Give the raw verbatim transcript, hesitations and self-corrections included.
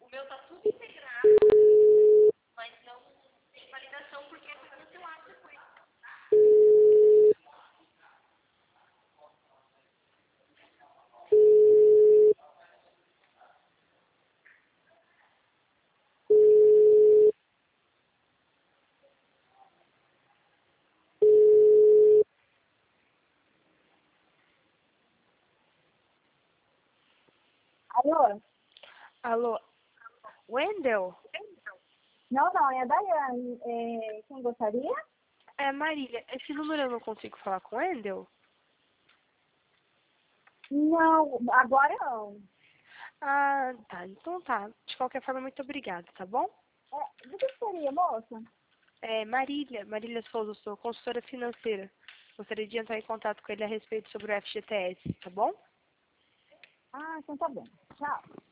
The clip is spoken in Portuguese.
O meu tá tudo integrado, mas não tem validação porque foi no celular depois. Alô? Alô, Wendel? Não, não, é a Daiane. É, quem gostaria? É, Marília, esse número eu não consigo falar com o Wendel? Não, agora não. Ah, tá, então tá. De qualquer forma, muito obrigada, tá bom? É, do que seria, moça? É, Marília, Marília Souza, sou consultora financeira. Gostaria de entrar em contato com ele a respeito sobre o F G T S, tá bom? Ah, então tá bom. Tchau.